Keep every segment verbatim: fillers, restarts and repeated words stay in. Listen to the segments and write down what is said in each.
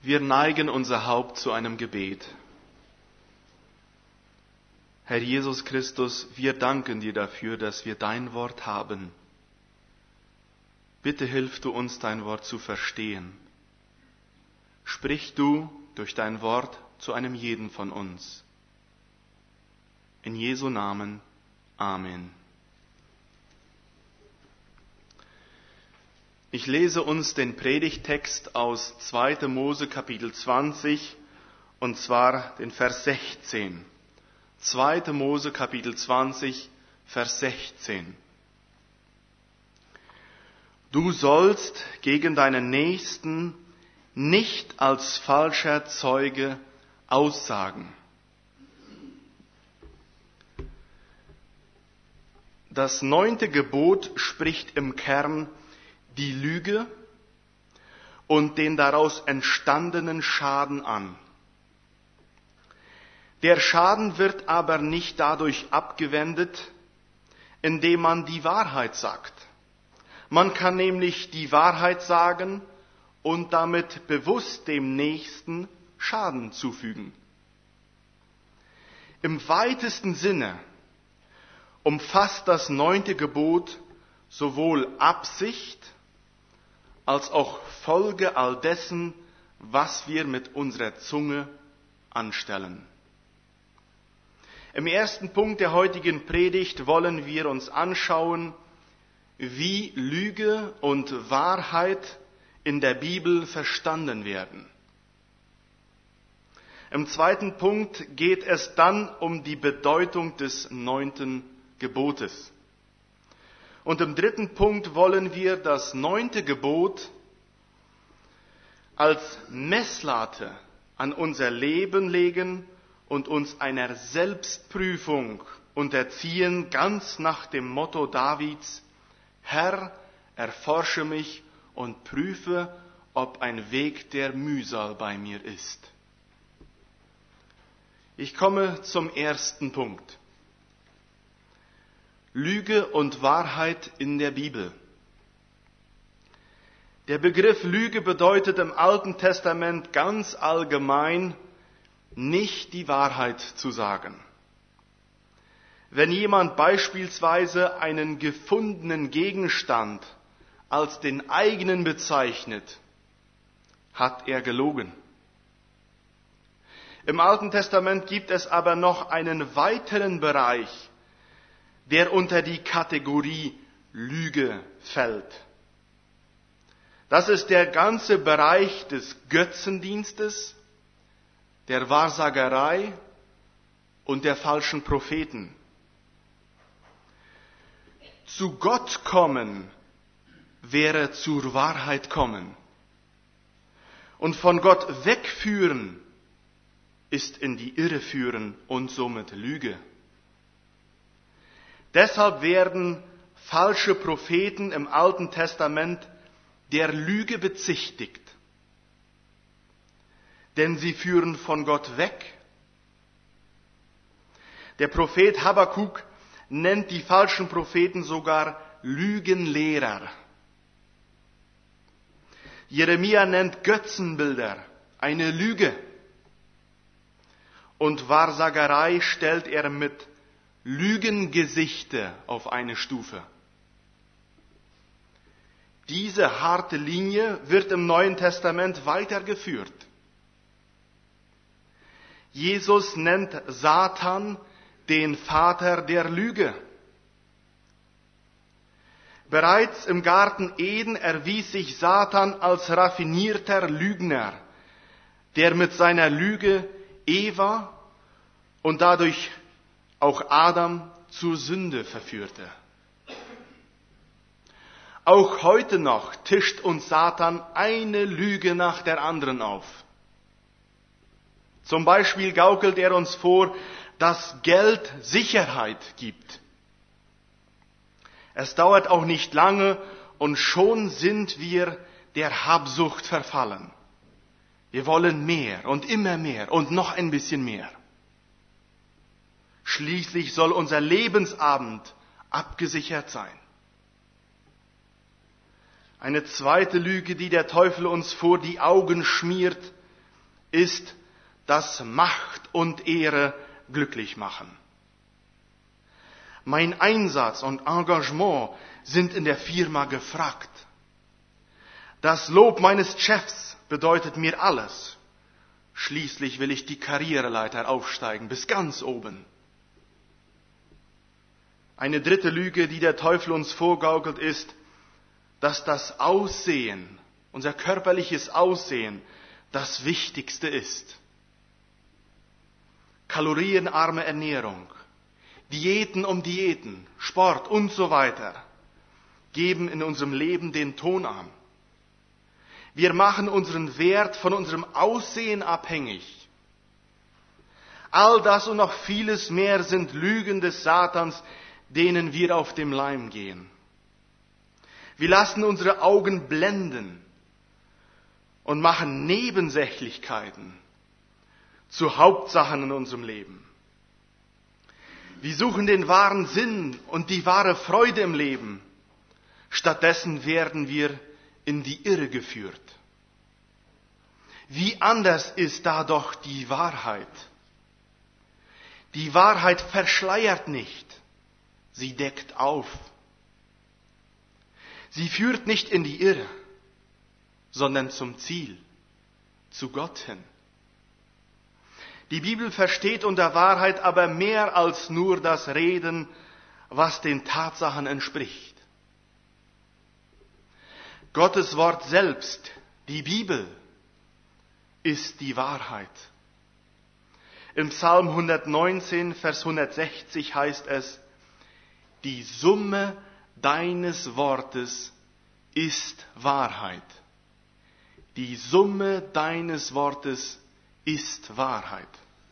Wir neigen unser Haupt zu einem Gebet. Herr Jesus Christus, wir danken dir dafür, dass wir dein Wort haben. Bitte hilf du uns, dein Wort zu verstehen. Sprich du durch dein Wort zu einem jeden von uns. In Jesu Namen. Amen. Ich lese uns den Predigttext aus zweiter Mose Kapitel zwanzig, und zwar den Vers sechzehn. zweiter Mose Kapitel zwanzig, Vers sechzehn. Du sollst gegen deinen Nächsten nicht als falscher Zeuge aussagen. Das neunte Gebot spricht im Kern die Lüge und den daraus entstandenen Schaden an. Der Schaden wird aber nicht dadurch abgewendet, indem man die Wahrheit sagt. Man kann nämlich die Wahrheit sagen und damit bewusst dem Nächsten Schaden zufügen. Im weitesten Sinne umfasst das neunte Gebot sowohl Absicht als auch Folge all dessen, was wir mit unserer Zunge anstellen. Im ersten Punkt der heutigen Predigt wollen wir uns anschauen, wie Lüge und Wahrheit in der Bibel verstanden werden. Im zweiten Punkt geht es dann um die Bedeutung des neunten Gebotes. Und im dritten Punkt wollen wir das neunte Gebot als Messlatte an unser Leben legen und uns einer Selbstprüfung unterziehen, ganz nach dem Motto Davids: Herr, erforsche mich und prüfe, ob ein Weg der Mühsal bei mir ist. Ich komme zum ersten Punkt. Lüge und Wahrheit in der Bibel. Der Begriff Lüge bedeutet im Alten Testament ganz allgemein, nicht die Wahrheit zu sagen. Wenn jemand beispielsweise einen gefundenen Gegenstand als den eigenen bezeichnet, hat er gelogen. Im Alten Testament gibt es aber noch einen weiteren Bereich, der unter die Kategorie Lüge fällt. Das ist der ganze Bereich des Götzendienstes, der Wahrsagerei und der falschen Propheten. Zu Gott kommen wäre zur Wahrheit kommen. Und von Gott wegführen ist in die Irre führen und somit Lüge. Deshalb werden falsche Propheten im Alten Testament der Lüge bezichtigt. Denn sie führen von Gott weg. Der Prophet Habakuk nennt die falschen Propheten sogar Lügenlehrer. Jeremia nennt Götzenbilder eine Lüge. Und Wahrsagerei stellt er mit Lügengesichte auf eine Stufe. Diese harte Linie wird im Neuen Testament weitergeführt. Jesus nennt Satan den Vater der Lüge. Bereits im Garten Eden erwies sich Satan als raffinierter Lügner, der mit seiner Lüge Eva und dadurch auch Adam zur Sünde verführte. Auch heute noch tischt uns Satan eine Lüge nach der anderen auf. Zum Beispiel gaukelt er uns vor, dass Geld Sicherheit gibt. Es dauert auch nicht lange und schon sind wir der Habsucht verfallen. Wir wollen mehr und immer mehr und noch ein bisschen mehr. Schließlich soll unser Lebensabend abgesichert sein. Eine zweite Lüge, die der Teufel uns vor die Augen schmiert, ist, dass Macht und Ehre glücklich machen. Mein Einsatz und Engagement sind in der Firma gefragt. Das Lob meines Chefs bedeutet mir alles. Schließlich will ich die Karriereleiter aufsteigen bis ganz oben. Eine dritte Lüge, die der Teufel uns vorgaukelt, ist, dass das Aussehen, unser körperliches Aussehen, das Wichtigste ist. Kalorienarme Ernährung, Diäten um Diäten, Sport und so weiter geben in unserem Leben den Ton an. Wir machen unseren Wert von unserem Aussehen abhängig. All das und noch vieles mehr sind Lügen des Satans, denen wir auf dem Leim gehen. Wir lassen unsere Augen blenden und machen Nebensächlichkeiten zu Hauptsachen in unserem Leben. Wir suchen den wahren Sinn und die wahre Freude im Leben. Stattdessen werden wir in die Irre geführt. Wie anders ist da doch die Wahrheit? Die Wahrheit verschleiert nicht, sie deckt auf. Sie führt nicht in die Irre, sondern zum Ziel, zu Gott hin. Die Bibel versteht unter Wahrheit aber mehr als nur das Reden, was den Tatsachen entspricht. Gottes Wort selbst, die Bibel, ist die Wahrheit. Im Psalm hundertneunzehn, Vers hundertsechzig heißt es, die Summe deines Wortes ist Wahrheit. Die Summe deines Wortes ist Wahrheit.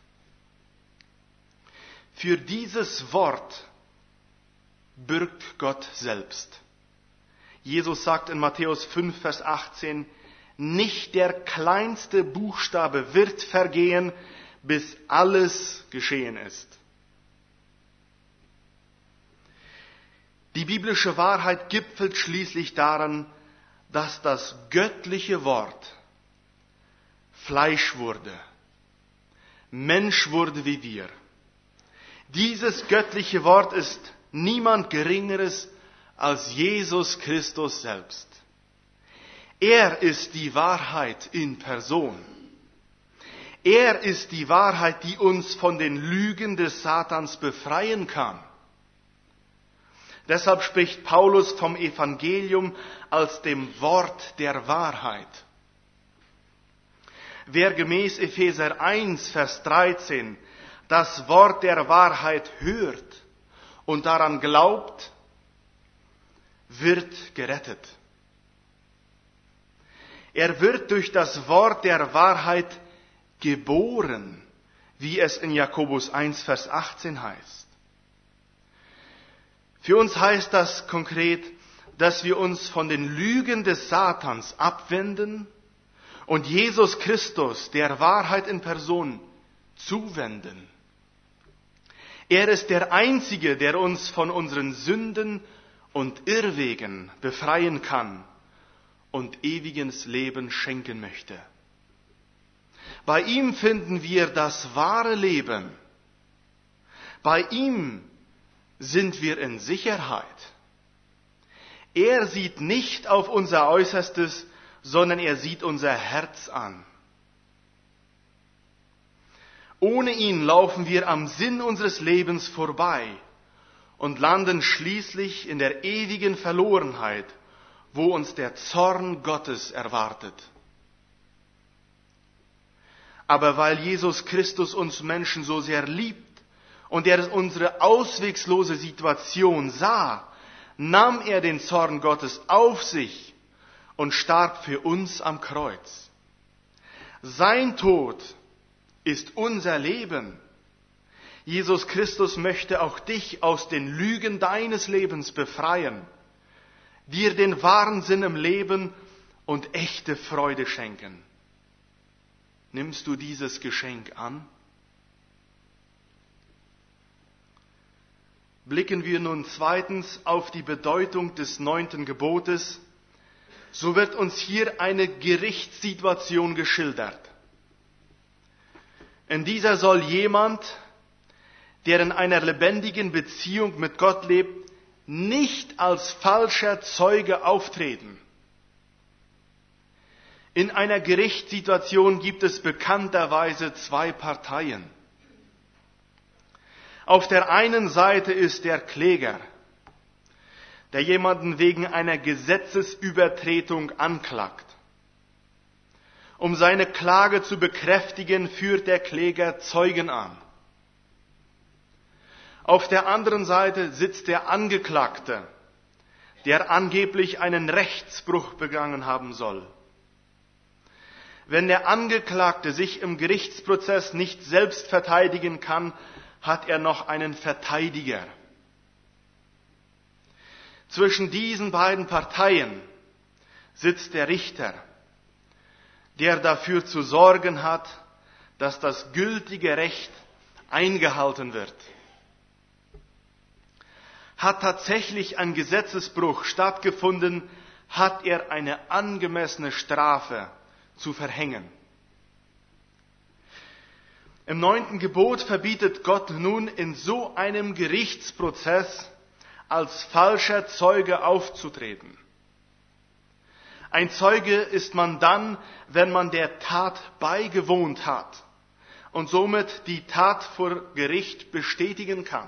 Für dieses Wort bürgt Gott selbst. Jesus sagt in Matthäus fünf, Vers achtzehn, nicht der kleinste Buchstabe wird vergehen, bis alles geschehen ist. Die biblische Wahrheit gipfelt schließlich daran, dass das göttliche Wort Fleisch wurde, Mensch wurde wie wir. Dieses göttliche Wort ist niemand Geringeres als Jesus Christus selbst. Er ist die Wahrheit in Person. Er ist die Wahrheit, die uns von den Lügen des Satans befreien kann. Deshalb spricht Paulus vom Evangelium als dem Wort der Wahrheit. Wer gemäß Epheser eins, Vers dreizehn das Wort der Wahrheit hört und daran glaubt, wird gerettet. Er wird durch das Wort der Wahrheit geboren, wie es in Jakobus eins, Vers achtzehn heißt. Für uns heißt das konkret, dass wir uns von den Lügen des Satans abwenden und Jesus Christus, der Wahrheit in Person, zuwenden. Er ist der Einzige, der uns von unseren Sünden und Irrwegen befreien kann und ewiges Leben schenken möchte. Bei ihm finden wir das wahre Leben. Bei ihm sind wir in Sicherheit. Er sieht nicht auf unser Äußerstes, sondern er sieht unser Herz an. Ohne ihn laufen wir am Sinn unseres Lebens vorbei und landen schließlich in der ewigen Verlorenheit, wo uns der Zorn Gottes erwartet. Aber weil Jesus Christus uns Menschen so sehr liebt und er unsere auswegslose Situation sah, nahm er den Zorn Gottes auf sich und starb für uns am Kreuz. Sein Tod ist unser Leben. Jesus Christus möchte auch dich aus den Lügen deines Lebens befreien, dir den wahren Sinn im Leben und echte Freude schenken. Nimmst du dieses Geschenk an? Blicken wir nun zweitens auf die Bedeutung des neunten Gebotes, so wird uns hier eine Gerichtssituation geschildert. In dieser soll jemand, der in einer lebendigen Beziehung mit Gott lebt, nicht als falscher Zeuge auftreten. In einer Gerichtssituation gibt es bekannterweise zwei Parteien. Auf der einen Seite ist der Kläger, der jemanden wegen einer Gesetzesübertretung anklagt. Um seine Klage zu bekräftigen, führt der Kläger Zeugen an. Auf der anderen Seite sitzt der Angeklagte, der angeblich einen Rechtsbruch begangen haben soll. Wenn der Angeklagte sich im Gerichtsprozess nicht selbst verteidigen kann, hat er noch einen Verteidiger. Zwischen diesen beiden Parteien sitzt der Richter, der dafür zu sorgen hat, dass das gültige Recht eingehalten wird. Hat tatsächlich ein Gesetzesbruch stattgefunden, hat er eine angemessene Strafe zu verhängen. Im neunten Gebot verbietet Gott nun in so einem Gerichtsprozess als falscher Zeuge aufzutreten. Ein Zeuge ist man dann, wenn man der Tat beigewohnt hat und somit die Tat vor Gericht bestätigen kann.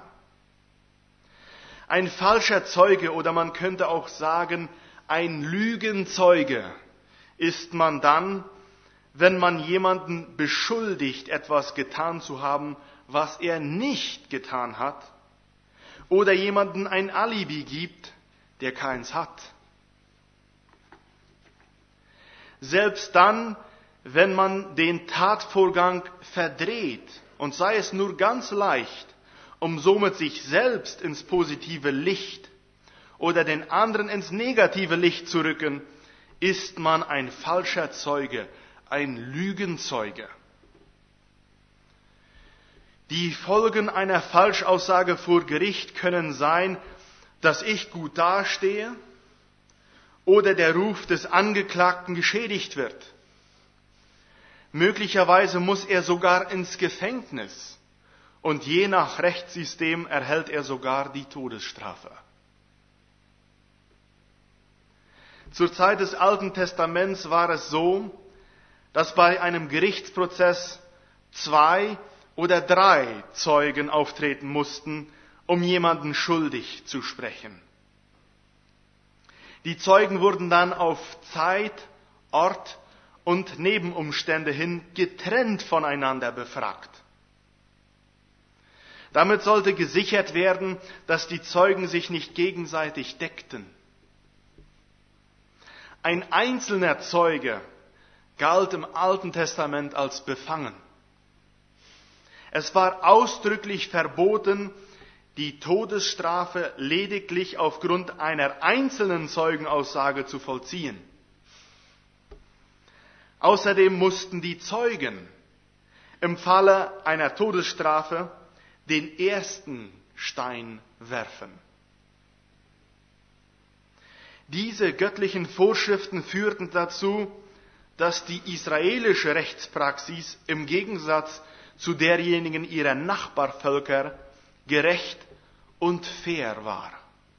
Ein falscher Zeuge, oder man könnte auch sagen, ein Lügenzeuge, ist man dann, wenn man jemanden beschuldigt, etwas getan zu haben, was er nicht getan hat, oder jemanden ein Alibi gibt, der keins hat. Selbst dann, wenn man den Tatvorgang verdreht, und sei es nur ganz leicht, um somit sich selbst ins positive Licht oder den anderen ins negative Licht zu rücken, ist man ein falscher Zeuge, ein Lügenzeuge. Die Folgen einer Falschaussage vor Gericht können sein, dass ich gut dastehe oder der Ruf des Angeklagten geschädigt wird. Möglicherweise muss er sogar ins Gefängnis und je nach Rechtssystem erhält er sogar die Todesstrafe. Zur Zeit des Alten Testaments war es so, dass bei einem Gerichtsprozess zwei oder drei Zeugen auftreten mussten, um jemanden schuldig zu sprechen. Die Zeugen wurden dann auf Zeit, Ort und Nebenumstände hin getrennt voneinander befragt. Damit sollte gesichert werden, dass die Zeugen sich nicht gegenseitig deckten. Ein einzelner Zeuge galt im Alten Testament als befangen. Es war ausdrücklich verboten, die Todesstrafe lediglich aufgrund einer einzelnen Zeugenaussage zu vollziehen. Außerdem mussten die Zeugen im Falle einer Todesstrafe den ersten Stein werfen. Diese göttlichen Vorschriften führten dazu, dass die israelische Rechtspraxis im Gegensatz zu derjenigen ihrer Nachbarvölker gerecht und fair war.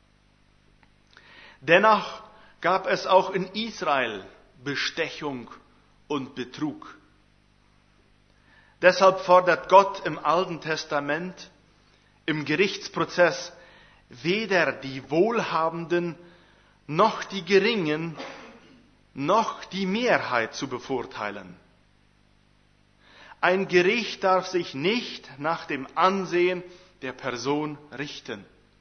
Dennoch gab es auch in Israel Bestechung und Betrug. Deshalb fordert Gott im Alten Testament im Gerichtsprozess weder die Wohlhabenden noch die Geringen noch die Mehrheit zu bevorteilen. Ein Gericht darf sich nicht nach dem Ansehen der Person richten.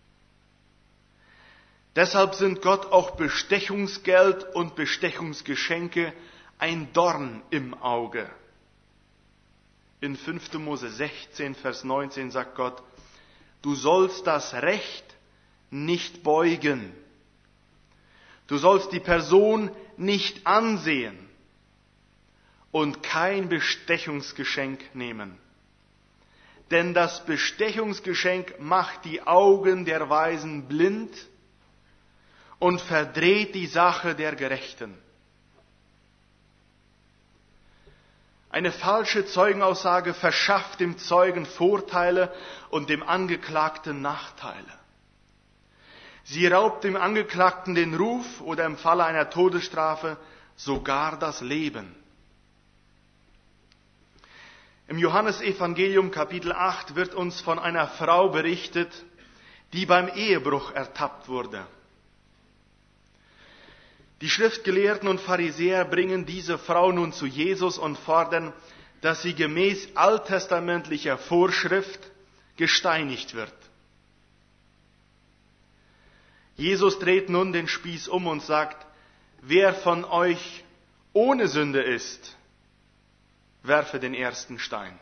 Deshalb sind Gott auch Bestechungsgeld und Bestechungsgeschenke ein Dorn im Auge. In fünfter Mose sechzehn, Vers neunzehn sagt Gott, du sollst das Recht nicht beugen. Du sollst die Person nicht ansehen und kein Bestechungsgeschenk nehmen. Denn das Bestechungsgeschenk macht die Augen der Weisen blind und verdreht die Sache der Gerechten. Eine falsche Zeugenaussage verschafft dem Zeugen Vorteile und dem Angeklagten Nachteile. Sie raubt dem Angeklagten den Ruf oder im Falle einer Todesstrafe sogar das Leben. Im Johannesevangelium Kapitel acht wird uns von einer Frau berichtet, die beim Ehebruch ertappt wurde. Die Schriftgelehrten und Pharisäer bringen diese Frau nun zu Jesus und fordern, dass sie gemäß alttestamentlicher Vorschrift gesteinigt wird. Jesus dreht nun den Spieß um und sagt, wer von euch ohne Sünde ist, werfe den ersten Stein.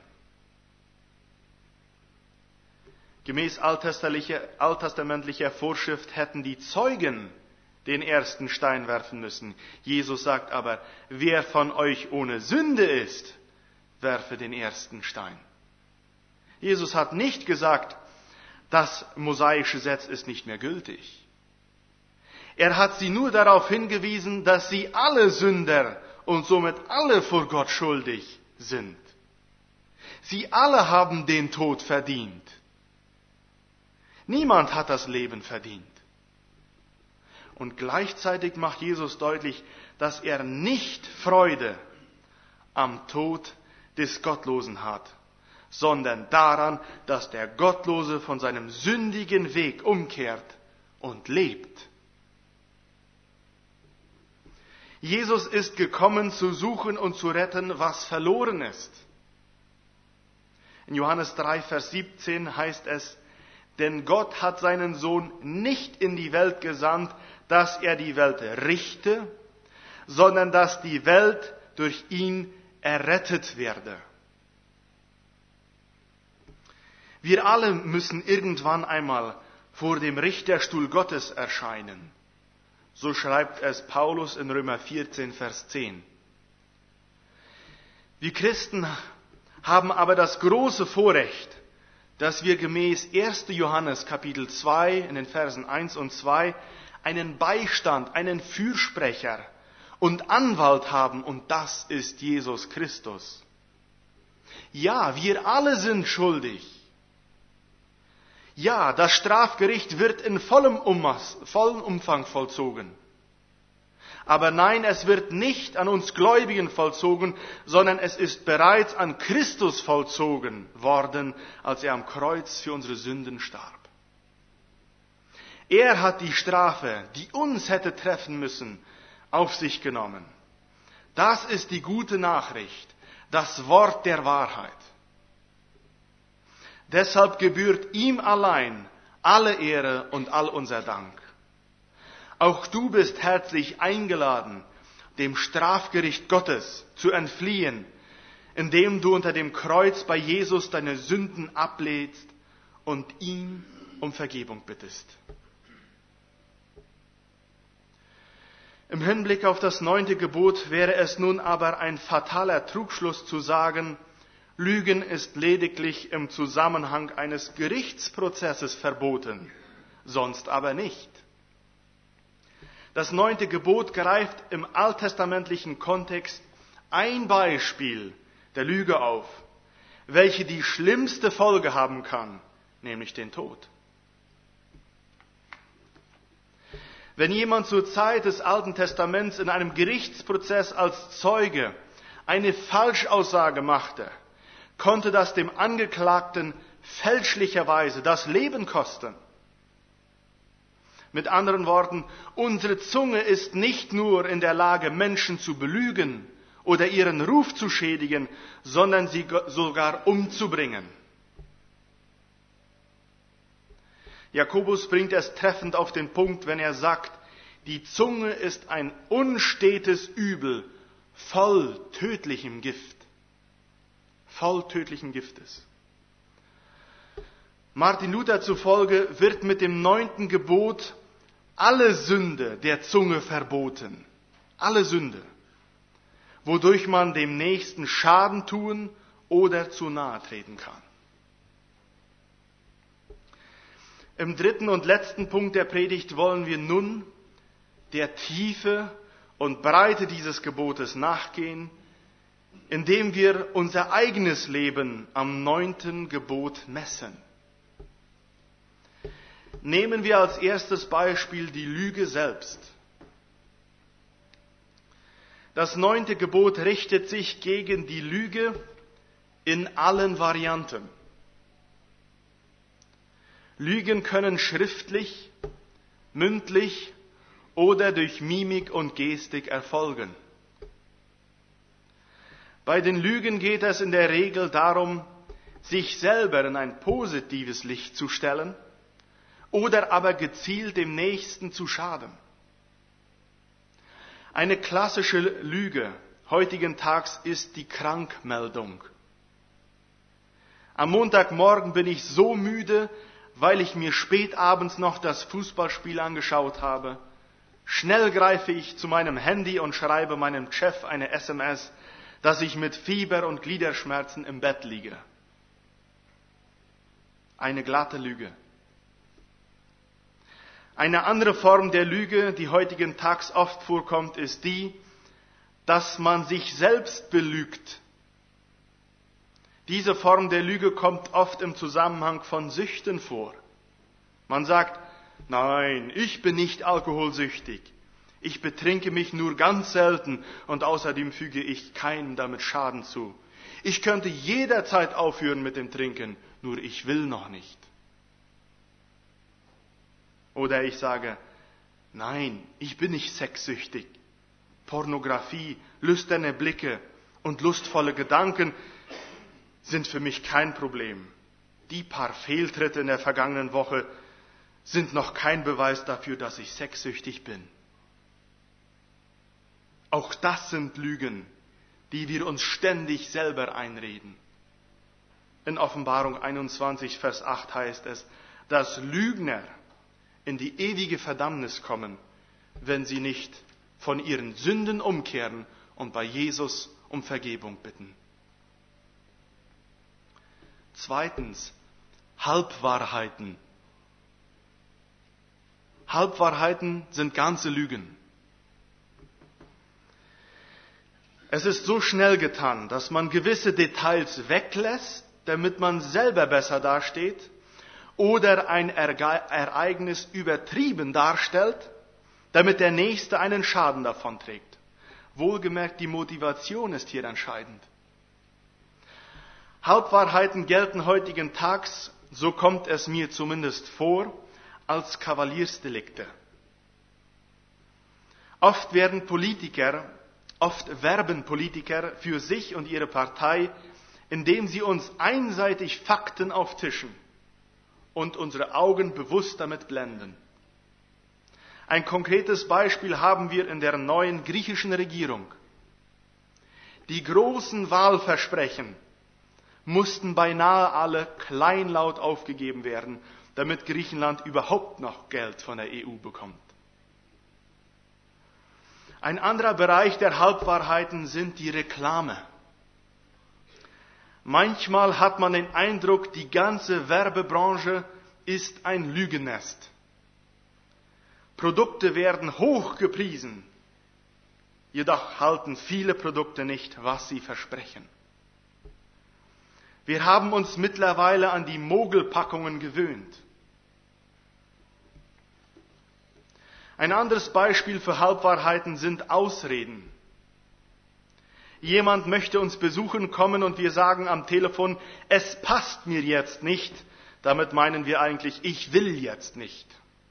Gemäß alttestamentlicher Vorschrift hätten die Zeugen den ersten Stein werfen müssen. Jesus sagt aber, wer von euch ohne Sünde ist, werfe den ersten Stein. Jesus hat nicht gesagt, das mosaische Gesetz ist nicht mehr gültig. Er hat sie nur darauf hingewiesen, dass sie alle Sünder und somit alle vor Gott schuldig sind. Sie alle haben den Tod verdient. Niemand hat das Leben verdient. Und gleichzeitig macht Jesus deutlich, dass er nicht Freude am Tod des Gottlosen hat, sondern daran, dass der Gottlose von seinem sündigen Weg umkehrt und lebt. Jesus ist gekommen, zu suchen und zu retten, was verloren ist. In Johannes drei, Vers siebzehn heißt es, denn Gott hat seinen Sohn nicht in die Welt gesandt, dass er die Welt richte, sondern dass die Welt durch ihn errettet werde. Wir alle müssen irgendwann einmal vor dem Richterstuhl Gottes erscheinen. So schreibt es Paulus in Römer vierzehn, Vers zehn. Wir Christen haben aber das große Vorrecht, dass wir gemäß erster Johannes Kapitel zwei in den Versen eins und zwei einen Beistand, einen Fürsprecher und Anwalt haben, und das ist Jesus Christus. Ja, wir alle sind schuldig. Ja, das Strafgericht wird in vollem Ummaß, vollem Umfang vollzogen. Aber nein, es wird nicht an uns Gläubigen vollzogen, sondern es ist bereits an Christus vollzogen worden, als er am Kreuz für unsere Sünden starb. Er hat die Strafe, die uns hätte treffen müssen, auf sich genommen. Das ist die gute Nachricht, das Wort der Wahrheit. Deshalb gebührt ihm allein alle Ehre und all unser Dank. Auch du bist herzlich eingeladen, dem Strafgericht Gottes zu entfliehen, indem du unter dem Kreuz bei Jesus deine Sünden ablädst und ihn um Vergebung bittest. Im Hinblick auf das neunte Gebot wäre es nun aber ein fataler Trugschluss zu sagen, Lügen ist lediglich im Zusammenhang eines Gerichtsprozesses verboten, sonst aber nicht. Das neunte Gebot greift im alttestamentlichen Kontext ein Beispiel der Lüge auf, welche die schlimmste Folge haben kann, nämlich den Tod. Wenn jemand zur Zeit des Alten Testaments in einem Gerichtsprozess als Zeuge eine Falschaussage machte, konnte das dem Angeklagten fälschlicherweise das Leben kosten. Mit anderen Worten, unsere Zunge ist nicht nur in der Lage, Menschen zu belügen oder ihren Ruf zu schädigen, sondern sie sogar umzubringen. Jakobus bringt es treffend auf den Punkt, wenn er sagt, die Zunge ist ein unstetes Übel, voll tödlichem Gift. Voll tödlichen Giftes. Martin Luther zufolge wird mit dem neunten Gebot alle Sünde der Zunge verboten. Alle Sünde. Wodurch man dem Nächsten Schaden tun oder zu nahe treten kann. Im dritten und letzten Punkt der Predigt wollen wir nun der Tiefe und Breite dieses Gebotes nachgehen, indem wir unser eigenes Leben am neunten Gebot messen. Nehmen wir als erstes Beispiel die Lüge selbst. Das neunte Gebot richtet sich gegen die Lüge in allen Varianten. Lügen können schriftlich, mündlich oder durch Mimik und Gestik erfolgen. Bei den Lügen geht es in der Regel darum, sich selber in ein positives Licht zu stellen oder aber gezielt dem Nächsten zu schaden. Eine klassische Lüge heutigen Tags ist die Krankmeldung. Am Montagmorgen bin ich so müde, weil ich mir spät abends noch das Fußballspiel angeschaut habe. Schnell greife ich zu meinem Handy und schreibe meinem Chef eine S M S, dass ich mit Fieber und Gliederschmerzen im Bett liege. Eine glatte Lüge. Eine andere Form der Lüge, die heutigen Tags oft vorkommt, ist die, dass man sich selbst belügt. Diese Form der Lüge kommt oft im Zusammenhang von Süchten vor. Man sagt, nein, ich bin nicht alkoholsüchtig. Ich betrinke mich nur ganz selten und außerdem füge ich keinem damit Schaden zu. Ich könnte jederzeit aufhören mit dem Trinken, nur ich will noch nicht. Oder ich sage, nein, ich bin nicht sexsüchtig. Pornografie, lüsterne Blicke und lustvolle Gedanken sind für mich kein Problem. Die paar Fehltritte in der vergangenen Woche sind noch kein Beweis dafür, dass ich sexsüchtig bin. Auch das sind Lügen, die wir uns ständig selber einreden. In Offenbarung einundzwanzig, Vers acht heißt es, dass Lügner in die ewige Verdammnis kommen, wenn sie nicht von ihren Sünden umkehren und bei Jesus um Vergebung bitten. Zweitens, Halbwahrheiten. Halbwahrheiten sind ganze Lügen. Es ist so schnell getan, dass man gewisse Details weglässt, damit man selber besser dasteht, oder ein Ereignis übertrieben darstellt, damit der Nächste einen Schaden davon trägt. Wohlgemerkt, die Motivation ist hier entscheidend. Halbwahrheiten gelten heutigen Tags, so kommt es mir zumindest vor, als Kavaliersdelikte. Oft werden Politiker, oft werben Politiker für sich und ihre Partei, indem sie uns einseitig Fakten auftischen und unsere Augen bewusst damit blenden. Ein konkretes Beispiel haben wir in der neuen griechischen Regierung. Die großen Wahlversprechen mussten beinahe alle kleinlaut aufgegeben werden, damit Griechenland überhaupt noch Geld von der E U bekommt. Ein anderer Bereich der Halbwahrheiten sind die Reklame. Manchmal hat man den Eindruck, die ganze Werbebranche ist ein Lügennest. Produkte werden hoch gepriesen, jedoch halten viele Produkte nicht, was sie versprechen. Wir haben uns mittlerweile an die Mogelpackungen gewöhnt. Ein anderes Beispiel für Halbwahrheiten sind Ausreden. Jemand möchte uns besuchen kommen und wir sagen am Telefon, es passt mir jetzt nicht. Damit meinen wir eigentlich, ich will jetzt nicht.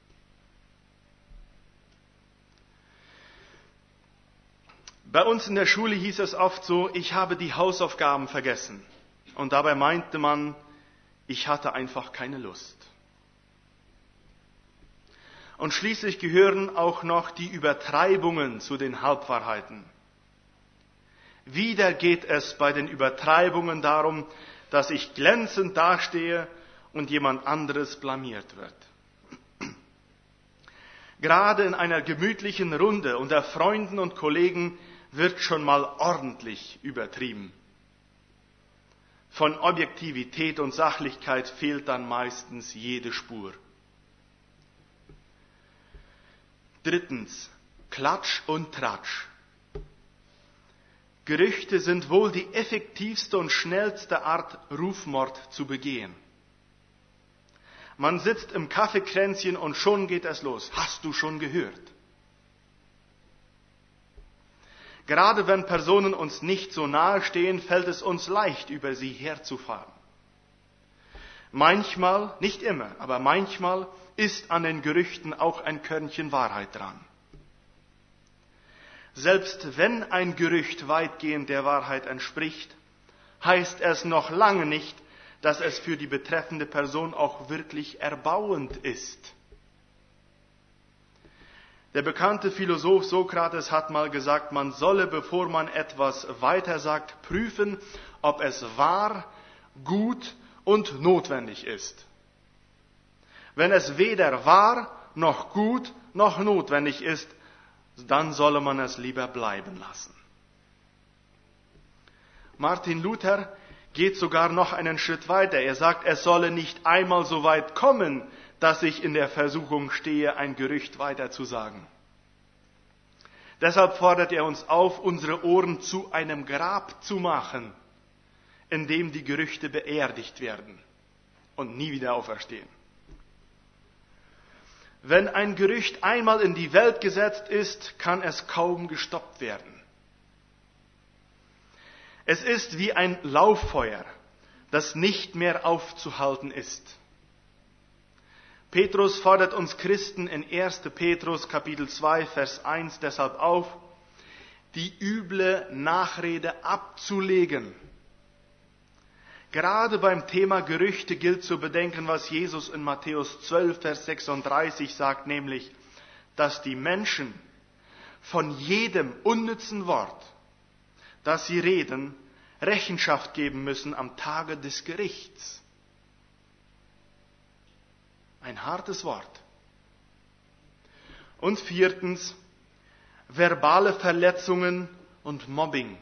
Bei uns in der Schule hieß es oft so, ich habe die Hausaufgaben vergessen. Und dabei meinte man, ich hatte einfach keine Lust. Und schließlich gehören auch noch die Übertreibungen zu den Halbwahrheiten. Wieder geht es bei den Übertreibungen darum, dass ich glänzend dastehe und jemand anderes blamiert wird. Gerade in einer gemütlichen Runde unter Freunden und Kollegen wird schon mal ordentlich übertrieben. Von Objektivität und Sachlichkeit fehlt dann meistens jede Spur. Drittens, Klatsch und Tratsch. Gerüchte sind wohl die effektivste und schnellste Art, Rufmord zu begehen. Man sitzt im Kaffeekränzchen und schon geht es los. Hast du schon gehört? Gerade wenn Personen uns nicht so nahe stehen, fällt es uns leicht, über sie herzufahren. Manchmal, nicht immer, aber manchmal ist an den Gerüchten auch ein Körnchen Wahrheit dran. Selbst wenn ein Gerücht weitgehend der Wahrheit entspricht, heißt es noch lange nicht, dass es für die betreffende Person auch wirklich erbauend ist. Der bekannte Philosoph Sokrates hat mal gesagt, man solle, bevor man etwas weitersagt, prüfen, ob es wahr, gut und notwendig ist. Wenn es weder wahr, noch gut, noch notwendig ist, dann solle man es lieber bleiben lassen. Martin Luther geht sogar noch einen Schritt weiter. Er sagt, es solle nicht einmal so weit kommen, dass ich in der Versuchung stehe, ein Gerücht weiterzusagen. Deshalb fordert er uns auf, unsere Ohren zu einem Grab zu machen, in dem die Gerüchte beerdigt werden und nie wieder auferstehen. Wenn ein Gerücht einmal in die Welt gesetzt ist, kann es kaum gestoppt werden. Es ist wie ein Lauffeuer, das nicht mehr aufzuhalten ist. Petrus fordert uns Christen in erster Petrus Kapitel zwei, Vers eins deshalb auf, die üble Nachrede abzulegen. Gerade beim Thema Gerüchte gilt zu bedenken, was Jesus in Matthäus zwölf, Vers sechsunddreißig sagt, nämlich, dass die Menschen von jedem unnützen Wort, das sie reden, Rechenschaft geben müssen am Tage des Gerichts. Ein hartes Wort. Und viertens, verbale Verletzungen und Mobbing.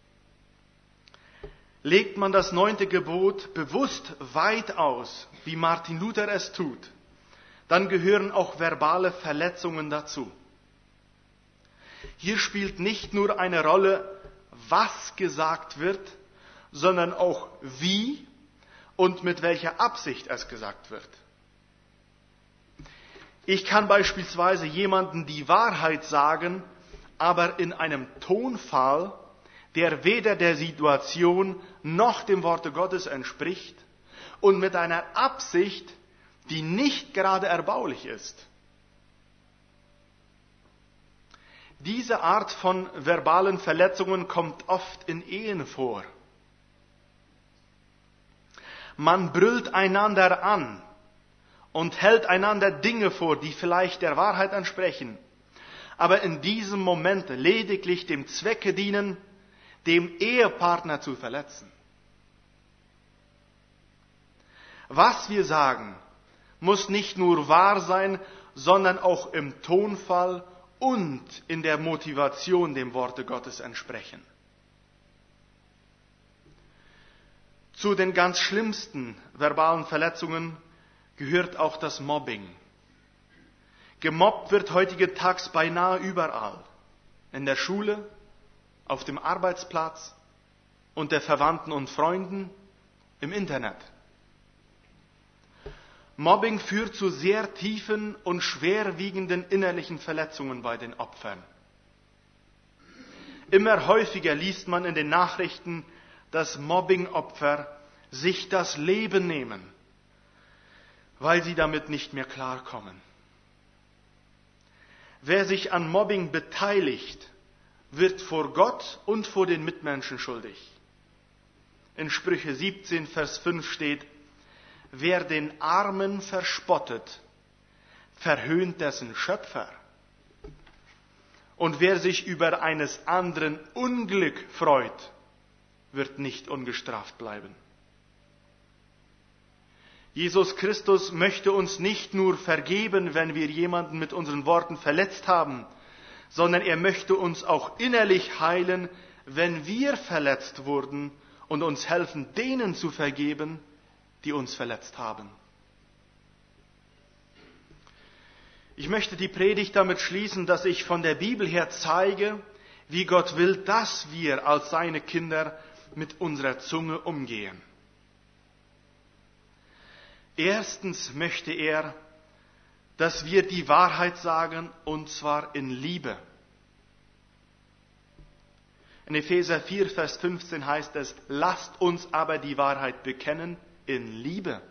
Legt man das neunte Gebot bewusst weit aus, wie Martin Luther es tut, dann gehören auch verbale Verletzungen dazu. Hier spielt nicht nur eine Rolle, was gesagt wird, sondern auch wie und mit welcher Absicht es gesagt wird. Ich kann beispielsweise jemandem die Wahrheit sagen, aber in einem Tonfall, der weder der Situation noch dem Worte Gottes entspricht und mit einer Absicht, die nicht gerade erbaulich ist. Diese Art von verbalen Verletzungen kommt oft in Ehen vor. Man brüllt einander an und hält einander Dinge vor, die vielleicht der Wahrheit entsprechen, aber in diesem Moment lediglich dem Zwecke dienen, dem Ehepartner zu verletzen. Was wir sagen, muss nicht nur wahr sein, sondern auch im Tonfall und in der Motivation dem Worte Gottes entsprechen. Zu den ganz schlimmsten verbalen Verletzungen gehört auch das Mobbing. Gemobbt wird heutigen Tags beinahe überall. In der Schule, auf dem Arbeitsplatz, unter Verwandten und Freunden, im Internet. Mobbing führt zu sehr tiefen und schwerwiegenden innerlichen Verletzungen bei den Opfern. Immer häufiger liest man in den Nachrichten, dass Mobbing-Opfer sich das Leben nehmen, weil sie damit nicht mehr klarkommen. Wer sich an Mobbing beteiligt, wird vor Gott und vor den Mitmenschen schuldig. In Sprüche siebzehn, Vers fünf steht, wer den Armen verspottet, verhöhnt dessen Schöpfer. Und wer sich über eines anderen Unglück freut, wird nicht ungestraft bleiben. Jesus Christus möchte uns nicht nur vergeben, wenn wir jemanden mit unseren Worten verletzt haben, sondern er möchte uns auch innerlich heilen, wenn wir verletzt wurden und uns helfen, denen zu vergeben, die uns verletzt haben. Ich möchte die Predigt damit schließen, dass ich von der Bibel her zeige, wie Gott will, dass wir als seine Kinder mit unserer Zunge umgehen. Erstens möchte er, dass wir die Wahrheit sagen, und zwar in Liebe. In Epheser vier, Vers fünfzehn heißt es, lasst uns aber die Wahrheit bekennen in Liebe.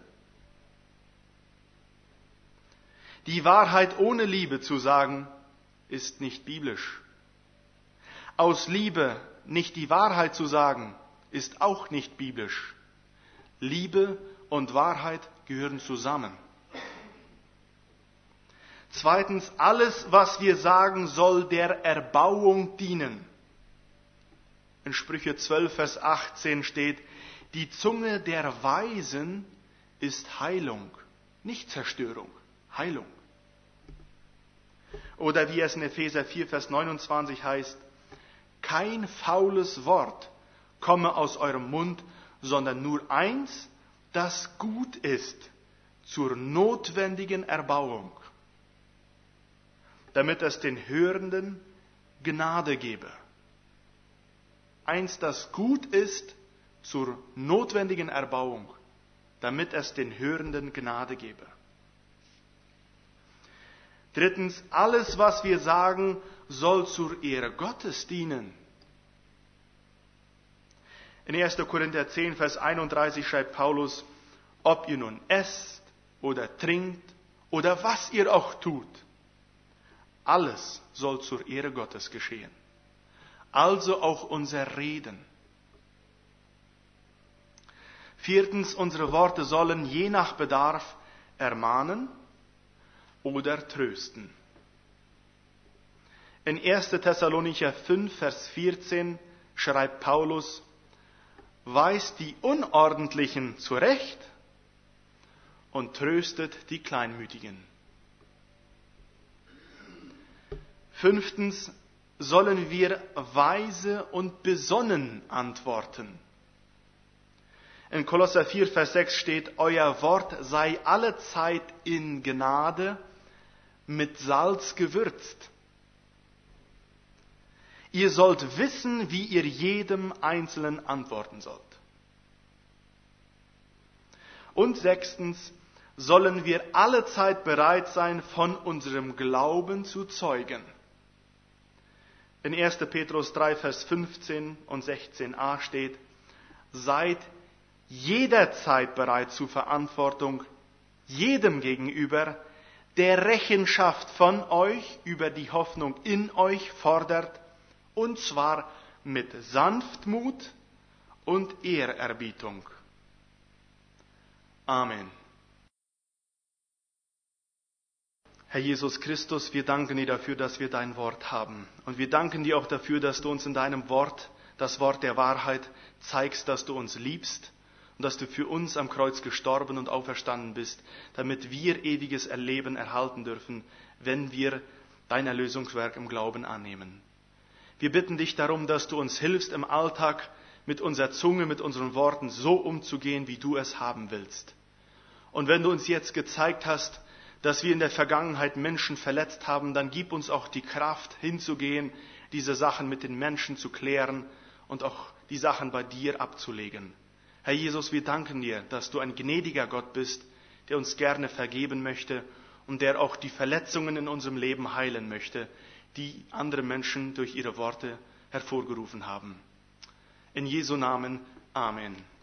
Die Wahrheit ohne Liebe zu sagen, ist nicht biblisch. Aus Liebe nicht die Wahrheit zu sagen, ist auch nicht biblisch. Liebe und Wahrheit gehören zusammen. Zweitens, alles, was wir sagen, soll der Erbauung dienen. In Sprüche zwölf, Vers achtzehn steht, die Zunge der Weisen ist Heilung, nicht Zerstörung, Heilung. Oder wie es in Epheser vier, Vers neunundzwanzig heißt, kein faules Wort komme aus eurem Mund, sondern nur eins, das gut ist, zur notwendigen Erbauung, damit es den Hörenden Gnade gebe. Eins, das gut ist, zur notwendigen Erbauung, damit es den Hörenden Gnade gebe. Drittens, alles, was wir sagen, soll zur Ehre Gottes dienen. In erster Korinther zehn, Vers einunddreißig schreibt Paulus, ob ihr nun esst oder trinkt oder was ihr auch tut, alles soll zur Ehre Gottes geschehen. Also auch unser Reden. Viertens, unsere Worte sollen je nach Bedarf ermahnen oder trösten. In erster Thessalonicher fünf, Vers vierzehn schreibt Paulus, weist die Unordentlichen zurecht und tröstet die Kleinmütigen. Fünftens, sollen wir weise und besonnen antworten. In Kolosser vier, Vers sechs steht, euer Wort sei allezeit in Gnade mit Salz gewürzt. Ihr sollt wissen, wie ihr jedem Einzelnen antworten sollt. Und sechstens, sollen wir allezeit bereit sein, von unserem Glauben zu zeugen. In erster Petrus drei, Vers fünfzehn und sechzehn a steht, seid jederzeit bereit zur Verantwortung, jedem gegenüber, der Rechenschaft von euch über die Hoffnung in euch fordert, und zwar mit Sanftmut und Ehrerbietung. Amen. Herr Jesus Christus, wir danken dir dafür, dass wir dein Wort haben. Und wir danken dir auch dafür, dass du uns in deinem Wort, das Wort der Wahrheit, zeigst, dass du uns liebst und dass du für uns am Kreuz gestorben und auferstanden bist, damit wir ewiges Erleben erhalten dürfen, wenn wir dein Erlösungswerk im Glauben annehmen. Wir bitten dich darum, dass du uns hilfst, im Alltag mit unserer Zunge, mit unseren Worten so umzugehen, wie du es haben willst. Und wenn du uns jetzt gezeigt hast, dass wir in der Vergangenheit Menschen verletzt haben, dann gib uns auch die Kraft hinzugehen, diese Sachen mit den Menschen zu klären und auch die Sachen bei dir abzulegen. Herr Jesus, wir danken dir, dass du ein gnädiger Gott bist, der uns gerne vergeben möchte und der auch die Verletzungen in unserem Leben heilen möchte, die andere Menschen durch ihre Worte hervorgerufen haben. In Jesu Namen, Amen.